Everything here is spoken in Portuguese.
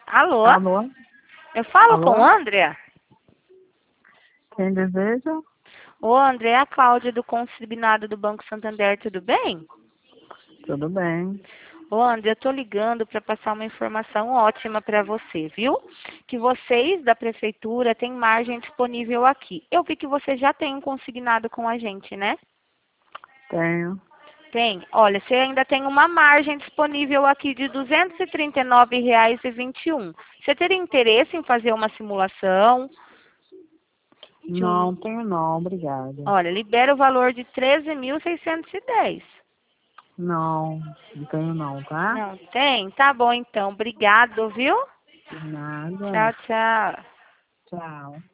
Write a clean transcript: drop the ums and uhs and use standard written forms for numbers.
Alô? Alô? Eu falo com o Alô? André? Quem deseja? Ô, André, é a Cláudia do Consignado do Banco Santander, tudo bem? Tudo bem. Ô, André, eu tô ligando para passar uma informação ótima para você, viu? Que vocês da prefeitura têm margem disponível aqui. Eu vi que você já tem um consignado com a gente, né? Tenho. Tem. Olha, você ainda tem uma margem disponível aqui de R$ 239,21. Você teria interesse em fazer uma simulação? De um... Não, tenho não, obrigada. Olha, libera o valor de 13.610. Não tenho não, tá? Não tem? Tá bom então. Obrigado, viu? De nada. Tchau, tchau. Tchau.